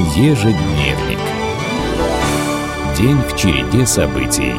Ежедневник. День в череде событий.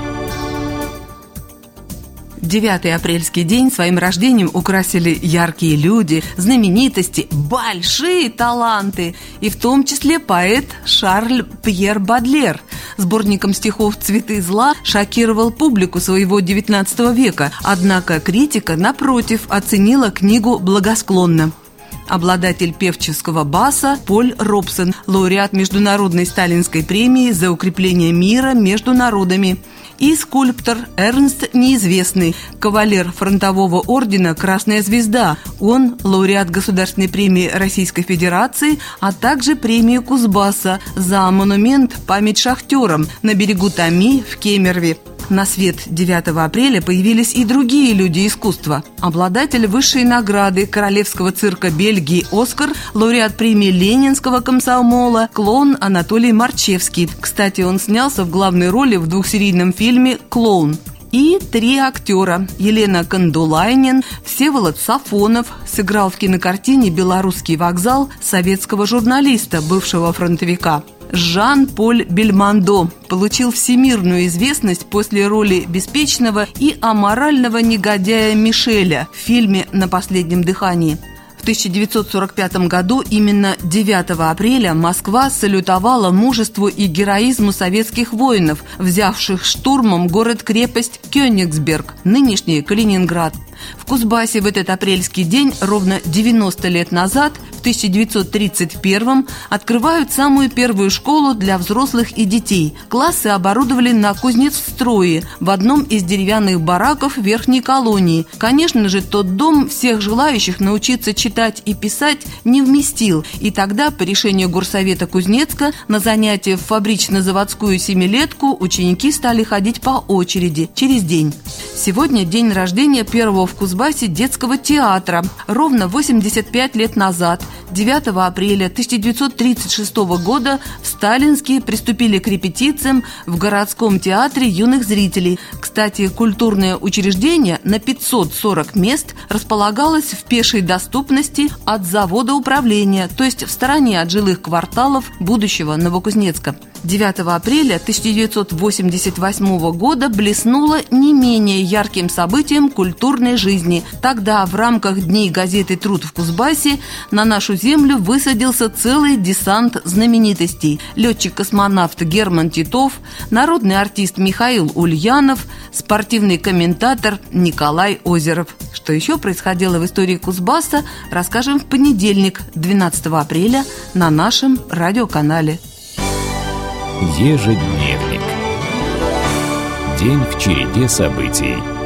9 апрельский день своим рождением украсили яркие люди, знаменитости, большие таланты, и в том числе поэт Шарль Пьер Бодлер. Сборником стихов «Цветы зла» шокировал публику своего XIX века, однако критика, напротив, оценила книгу благосклонно. Обладатель певческого баса Поль Робсон, лауреат Международной Сталинской премии за укрепление мира между народами, и скульптор Эрнст Неизвестный, кавалер фронтового ордена «Красная звезда». Он лауреат Государственной премии Российской Федерации, а также премии Кузбасса за монумент «Память шахтерам» на берегу Томи в Кемерово. На свет 9 апреля появились и другие люди искусства. Обладатель высшей награды Королевского цирка Бельгии «Оскар», лауреат премии Ленинского комсомола, клоун Анатолий Марчевский. Кстати, он снялся в главной роли в двухсерийном фильме «Клоун». И 3 актера: Елена Кандулайнин, Всеволод Сафонов сыграл в кинокартине «Белорусский вокзал» советского журналиста, бывшего фронтовика. Жан-Поль Бельмондо получил всемирную известность после роли беспечного и аморального негодяя Мишеля в фильме «На последнем дыхании». В 1945 году, именно 9 апреля, Москва салютовала мужеству и героизму советских воинов, взявших штурмом город-крепость Кёнигсберг, нынешний Калининград. В Кузбассе в этот апрельский день, ровно 90 лет назад, в 1931-м, открывают самую первую школу для взрослых и детей. Классы оборудовали на Кузнецстрое, в одном из деревянных бараков верхней колонии. Конечно же, тот дом всех желающих научиться читать и писать не вместил, и тогда, по решению горсовета Кузнецка, на занятия в фабрично-заводскую семилетку ученики стали ходить по очереди, через день. Сегодня день рождения первого в Кузбассе детского театра. Ровно 85 лет назад, 9 апреля 1936 года, в Сталинске приступили к репетициям в городском театре юных зрителей. Кстати, культурное учреждение на 540 мест располагалось в пешей доступности от завода управления, то есть в стороне от жилых кварталов будущего Новокузнецка. 9 апреля 1988 года блеснуло не менее ярким событием культурной жизни. Тогда в рамках Дней газеты «Труд» в Кузбассе на нашу землю высадился целый десант знаменитостей. Летчик-космонавт Герман Титов, народный артист Михаил Ульянов, спортивный комментатор Николай Озеров. Что еще происходило в истории Кузбасса, расскажем в понедельник, 12 апреля, на нашем радиоканале. Ежедневник. День в череде событий.